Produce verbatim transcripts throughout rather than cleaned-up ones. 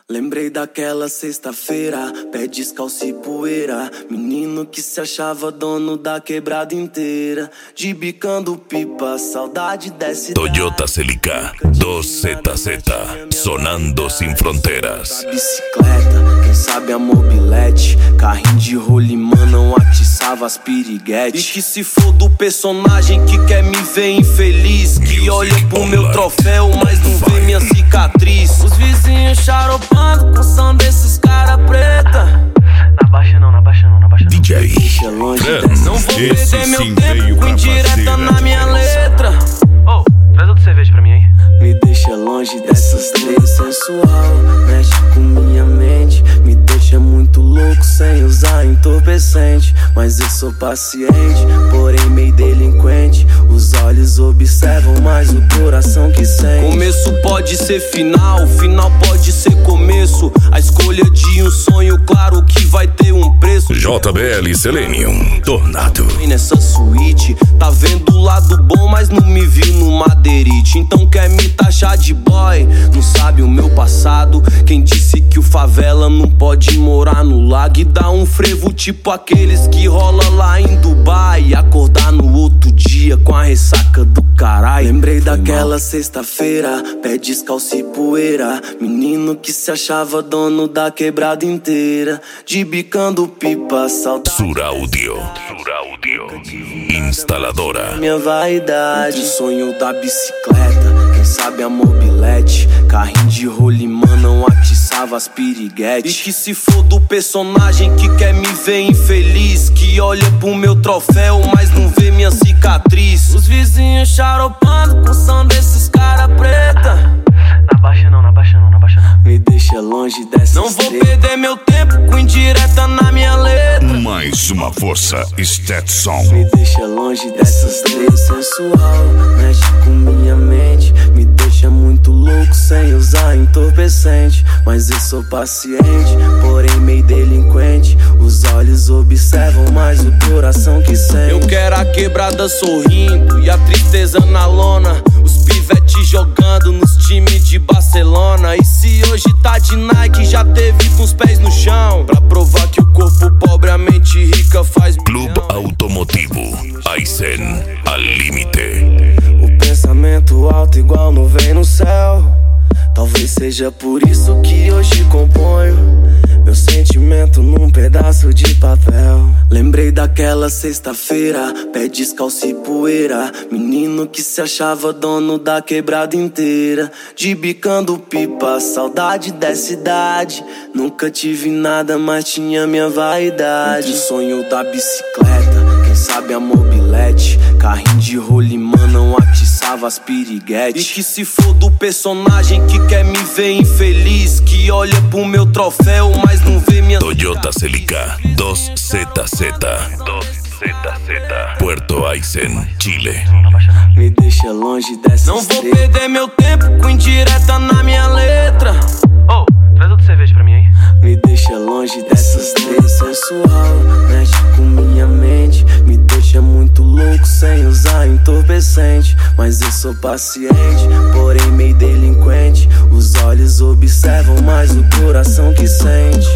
Lembrei daquela sexta-feira, pé descalço e poeira. Menino que se achava dono da quebrada inteira. De bicando pipa, saudade desce. Toyota Celica dois zeta zeta, sonando sem fronteiras. Da bicicleta, quem sabe a mobilete. Carrinho de rolimã não atiçava as piriguetes. E que se for do personagem que quer me ver infeliz, que olha pro meu troféu, mas não vê minha cicatriz. Os vizinhos charopando com som desses cara preta. Na baixa não, na baixa não, na baixa não. D J Deixa longe Fran, dessa. Não vou esse perder meu sim tempo veio com pra indireta fazer na a minha diferença. letra. Ô, oh, traz outra cerveja pra mim aí. Me deixa longe dessas três sensual. Mexe com minha mente, me deixa muito louco sem usar entorpecente. Mas eu sou paciente, porém meio delinquente. Os olhos observam mais o coração que sente. Começo pode ser final, final pode ser começo. A escolha de um sonho, claro que vai ter um preço. J B L Selenium, Tornado. E nessa suíte, tá vendo o lado bom, mas não me viu no Madeirite. Então quer me taxar de boy, não sabe o meu passado. Quem disse que o favela não pode morar no lago e dar um frevo tipo aqueles que rola lá em Dubai e acordar no outro dia com a ressaca do caralho. Lembrei daquela sexta-feira, pé descalço e poeira. Menino que se achava dono da quebrada inteira. De bicando pipa, saudade. Suraudio, Suraudio, instaladora. Minha vaidade, o sonho da bicicleta, quem sabe a mobilete. Carrinho de rolimã não atiçava as E piriguetes. que se for do personagem que quer me ver infeliz, que olha pro meu troféu, mas não vê minha cicatriz. Os vizinhos charopando com som desses cara preta. Na baixa não, na baixa não, na baixa não. Me deixa longe dessas Não vou três. perder meu tempo com indireta na minha letra. Mais uma força, Stetson. Me deixa longe dessas três sensual. Mexe com minha mente, me deixa muito louco sem usar entorpecente. Mas eu sou paciente, porém meio delinquente. Os olhos observam mais o coração que sente. Eu quero a quebrada sorrindo e a tristeza na lona. Os pivetes jogando nos times de Barcelona. E se hoje tá de Nike, já teve com os pés no chão. Pra provar que o corpo pobre, a mente rica faz Clube milhão. Automotivo, Aizen, al límite. O pensamento alto igual nuvem no céu. Talvez seja por isso que hoje componho meu sentimento num pedaço de papel. Lembrei daquela sexta-feira, pé descalço e poeira. Menino que se achava dono da quebrada inteira. De bicando pipa, saudade dessa idade. Nunca tive nada, mas tinha minha vaidade. O sonho da bicicleta, quem sabe a mobilete. Carrinho de rolimã não atiçava as piriguetes. E que se for do personagem que quer me ver infeliz, que olha pro meu troféu, mas não vê minha Toyota Celica dois zeta zeta, dois zeta zeta, Puerto Aizen, Chile. Na baixa não. Me deixa longe dessas Não vou três. perder meu tempo com indireta na minha letra. Ô, oh, traz outra cerveja pra mim aí. Me deixa longe dessas três sensual. Mexe com minha mente, me deixa muito louco sem usar entorpecente. Mas eu sou paciente, porém meio delinquente. Os olhos observam mais o coração que sente.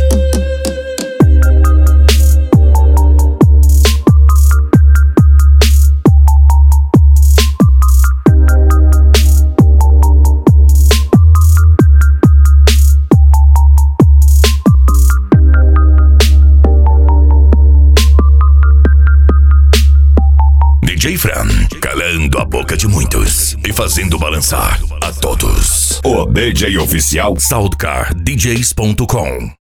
D J Fran, calando a boca de muitos e fazendo balançar a todos. O D J oficial Soundcar D Js ponto com.